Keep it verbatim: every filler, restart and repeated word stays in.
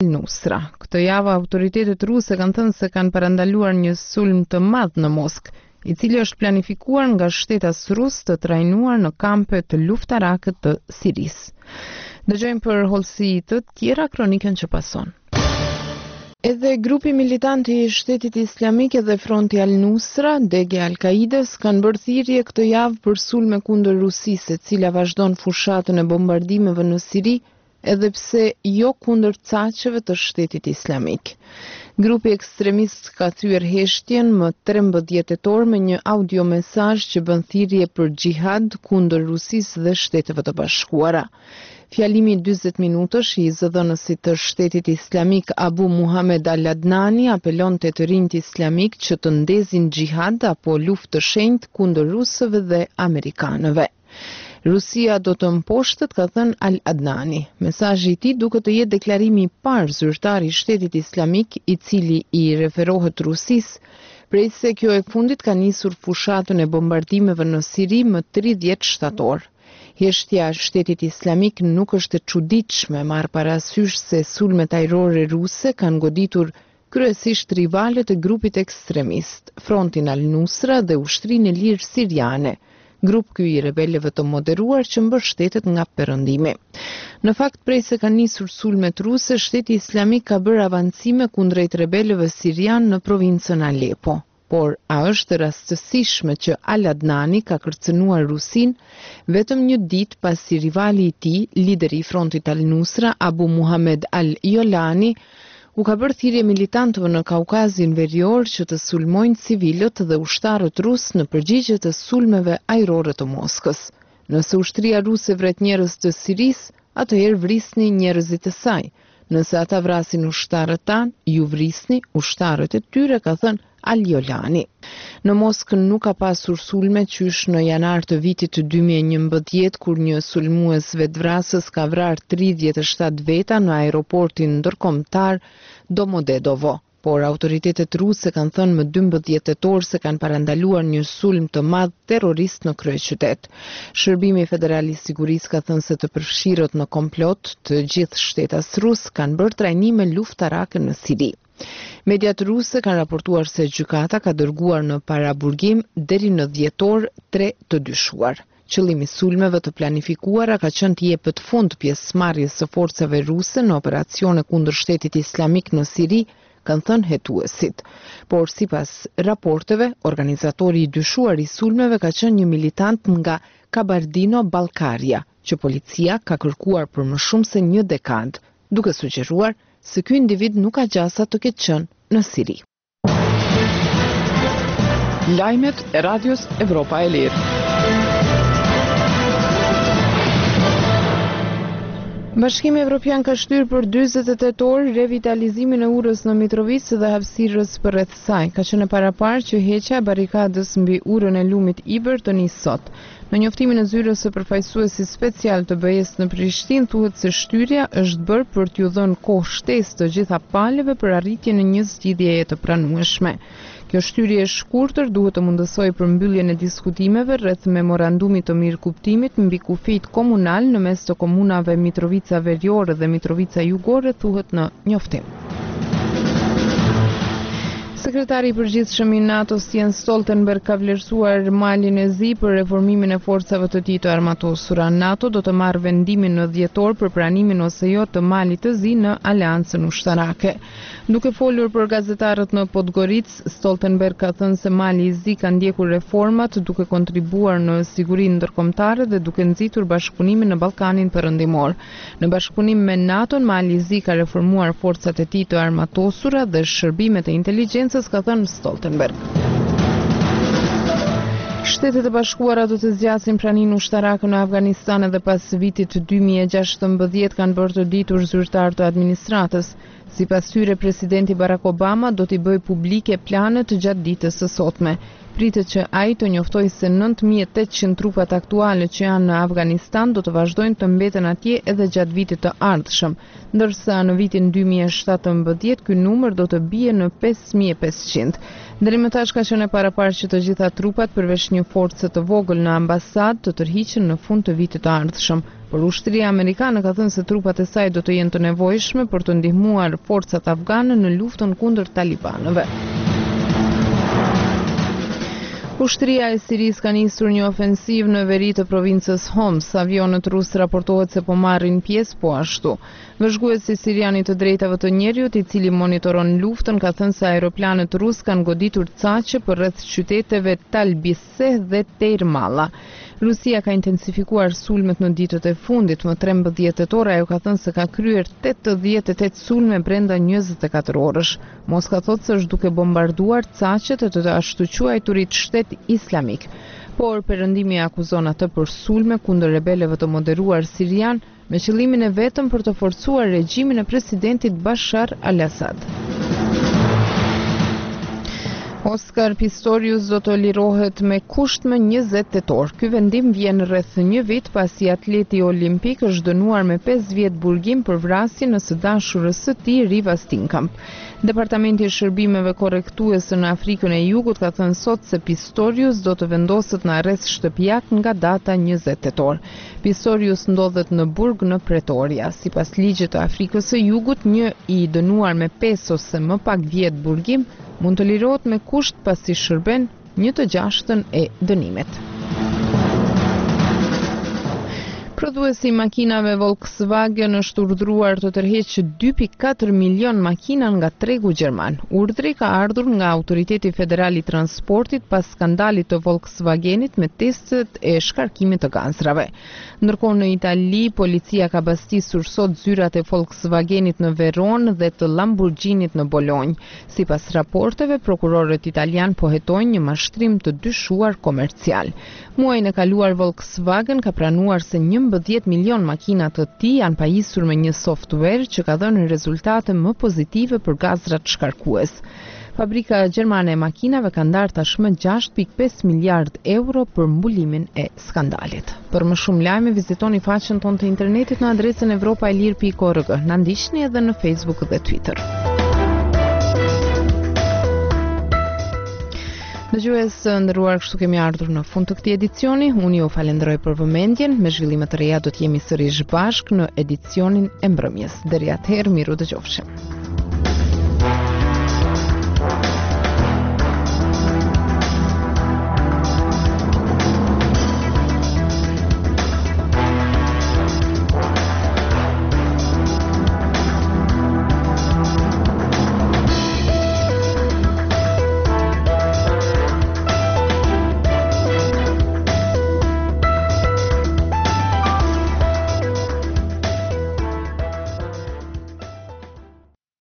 Nusra. Këtë javë autoritetet ruse kanë thënë se kanë parandaluar një sulm të madh në Moskë, i cili është planifikuar nga shtetas rus të trajnuar në kampe të luftarakët të Sirisë. Dëgjojmë për hollësi të tjera kronikën që pason. Edhe grupi militant i Shtetit Islamik dhe Fronti Al-Nusra, degja Al-Kaides, kanë bërë thirrje këtë javë për sulme kundër Rusisë, e cila vazhdon fushatën e bombardimeve në Siri, edhe pse jo kundër caqeve të Shtetit Islamik. Grupi ekstremist ka thyer heshtjen më trembëdhjetë tetor me një audio mesazh që bën thirrje për xhihad kundër Rusisë dhe Shteteve të Bashkuara. Fjalimi dyzet minutësh i zëdhënësit të Shtetit Islamik Abu Muhammad Al-Adnani apelon te të rinjt islamik që të ndezin xhihad apo luftë të shenjtë kundër rusëve dhe amerikanëve. Rusia do të mposhtet, ka thënë Al-Adnani. Mesazhi i tij duket të jetë deklarimi i parë zyrtar i Shtetit Islamik i cili i referohet Rusisë, prej se kjo e fundit ka nisur fushatën e bombardimeve në Siri më tridhjetë shtator. Heshtja e Shtetit Islamik nuk është e çuditshme, marr parasysh se sulmet ajrore ruse kanë goditur kryesisht rivalet e grupit ekstremist, Frontin Al-Nusra dhe Ushtrinë e Lirë Siriane, grup ky i rebelëve të moderuar që mbështetet nga perëndimi. Në fakt, prej se kanë nisur sulmet ruse, Shteti Islamik ka bërë avancime kundrejt rebelëve sirian në provincën Alepo. Por a është rastësishme që Al-Adnani ka kërcënuar Rusin vetëm një ditë pasi rivali i tij, lideri i Frontit Al-Nusra, Abu Muhammad Al-Jolani, u ka bërë thirrje militantëve në Kaukazin Verior që të sulmojnë civilët dhe ushtarët rus në përgjigje të sulmeve ajrore të Moskës. Nëse ushtria ruse vret njerëz të Sirisë, atëherë vrisni njerëzit e saj. Nëse ata vrasin ushtarët tanë, ju vrisni ushtarët e tyre, ka thënë Al-Jolani. Në Moskë nuk ka pasur sulme qysh në janar të vitit të dy mijë e njëmbëdhjetë, kur një sulmues vetvrasës ka vrarë tridhjetë e shtatë veta në aeroportin ndërkombëtar Domodedovo. Por autoritetet ruse kanë thënë më dymbëdhjetë tetor se kanë parandaluar një sulm të madh terrorist në kryeqytet. Shërbimi Federal i Sigurisë ka thënë se të përfshirët në komplot të gjithë shtetas rus kanë bërë trajnime luftarake në Siri. Mediat ruse kanë raportuar se gjykata ka dërguar në paraburgim deri në dhjetor tre të dyshuar. Qëllimi i sulmeve të planifikuara ka qenë të jepet fund pjesëmarrjes së forcave ruse në operacione kundër Shtetit Islamik në Siri, kanë thënë hetuesit. Por sipas raporteve, organizatori i dyshuar i sulmeve ka qenë një militant nga Kabardino-Ballkaria, që policia ka kërkuar për më shumë se një dekadë, duke sugjeruar se ky individ nuk ka gjasa të ketë qenë në Siri. Lajmet e Radios Evropa e Lirë. Bashkimi Evropian ka shtyrë për dyzet e tetor revitalizimin e urës në Mitrovica dhe hapësirës përreth saj. Ka qenë paraparë që heqja e barikadës mbi urën e lumit Iber të nisë sot. Në njoftimin e zyrës së përfaqësuesit special të B E-s në Prishtinë thuhet se shtyrja është bërë për t'ju dhënë kohë shtesë të gjitha palëve për arritjen e një zgjidhjeje të pranueshme. Kjo shtyrje e shkurtër duhet të mundësojë përmbylljen e diskutimeve rreth memorandumit të mirëkuptimit mbi kufijt komunal në mes të komunave Mitrovica Veriore dhe Mitrovica Jugore, thuhet në njoftim. Sekretari i përgjithshëm i NATO-s Jens Stoltenberg ka vlerësuar Malin e Zi për reformimin e forcave të tij të armatosura. NATO do të marrë vendimin në dhjetor për pranimin ose jo të Malit të Zi në aleancën ushtarake. Duke folur për gazetarët në Podgoricë, Stoltenberg ka thënë se Mali i Zi ka ndjekur reformat duke kontribuar në sigurinë ndërkombëtare dhe duke nxitur bashkëpunimin në Ballkanin Perëndimor. Në bashkëpunim me NATO-n, Mali i Zi ka reformuar forcat e tij të armatosura dhe shërbimet e inteligjencës, ka thënë Stoltenberg. Shtetet e Bashkuara do të zgjasin praninë ushtarake në Afganistan edhe pas vitit dy mijë e gjashtëmbëdhjetë, kanë bërë të ditur zyrtar të administratës. Sipas tyre, presidenti Barack Obama do t'i bëjë publike planet gjatë ditës së sotme. Pritet që ai të njoftojë se nëntë mijë e tetëqind trupat aktuale që janë në Afganistan do të vazhdojnë të mbeten atje edhe gjatë vitit të ardhshëm, ndërsa në vitin dy mijë e shtatëmbëdhjetë ky numër do të bie në pesë mijë e pesëqind. Deri më tash ka qenë paraparë që të gjitha trupat përveç një force të vogël në ambasadë të tërhiqen në fund të vitit të ardhshëm. por ushtria amerikane ka thënë se trupat e saj do të jenë të nevojshme për të ndihmuar forcat afgane në luftën kundër talibanëve. Ushtria e Sirisë ka nisur një ofensiv në veri të provincës Homs. Avionët rusë raportohet se po marrin pjesë po ashtu. Vëzhguesi sirian i të drejtave të njerëzit, i cili monitoron luftën, ka thënë se aeroplanet rusë kanë goditur caqe përreth qyteteve Talbise dhe Deir Malla. Rusia ka intensifikuar sulmet në ditët e fundit. Më trembëdhjetë tetor ajo ka thënë se ka kryer tetëdhjetë e tetë sulme brenda njëzet e katër orësh. Moska thotë se është duke bombarduar caqet e të ashtu quajturit shtet islamik. Por Perëndimi akuzon atë për sulme kundër rebelëve të moderuar sirian me qëllimin e vetëm për të forcuar regjimin e presidentit Bashar al-Assad. Oscar Pistorius do të lirohet me kusht më njëzet tetor. Ky vendim vjen rreth një vit pasi atleti olimpik është dënuar me pesë vjet burgim për vrasjen e së dashurës së tij, Riva Steenkamp. Departamenti i Shërbimeve Korrektuese në Afrikën e Jugut ka thënë sot se Pistorius do të vendoset në arrest shtëpiak nga data njëzet tetor. Pistorius ndodhet në burg në Pretoria. Sipas ligjit të Afrikës së Jugut, një i dënuar me pesë ose më pak vjet burgim mund të lirohet me kusht pasi shërben një të gjashtën e dënimit. Prodhuesi i makinave Volkswagen është urdhëruar të tërheqë dy pikë katër milion makina nga tregu gjerman. Urdhri ka ardhur nga Autoriteti Federal i Transportit pas skandalit të Volkswagenit me testet e shkarkimit të gazrave. Ndërkohë në Itali, policia ka bastisur sot zyrat e Volkswagenit në Veronë dhe të Lamborghinit në Bolonjë. Sipas raporteve, prokurorët italian po hetojnë një mashtrim të dyshuar komercial. Muajin e kaluar Volkswagen ka pranuar se njëmbëdhjetë milion makina të tij janë pajisur me një software që ka dhënë rezultate më pozitive për gazrat shkarkues. Fabrika gjermane e makinave ka ndarë tashmë gjashtë pikë pesë miliard euro për mbulimin e skandalit. Për më shumë lajme, vizitoni faqen tonë të internetit në adresën evropa e lirë pikë org. Na ndiqni edhe në Facebook dhe Twitter. Dëgjues nderuar, kështu kemi ardhur në fund të këtij edicioni. Unë ju falenderoj për vëmendjen. Me zhvillime të reja do të jemi sërish bashkë në edicionin e mbrëmjes. Deri atëherë, miru dëgjofshim.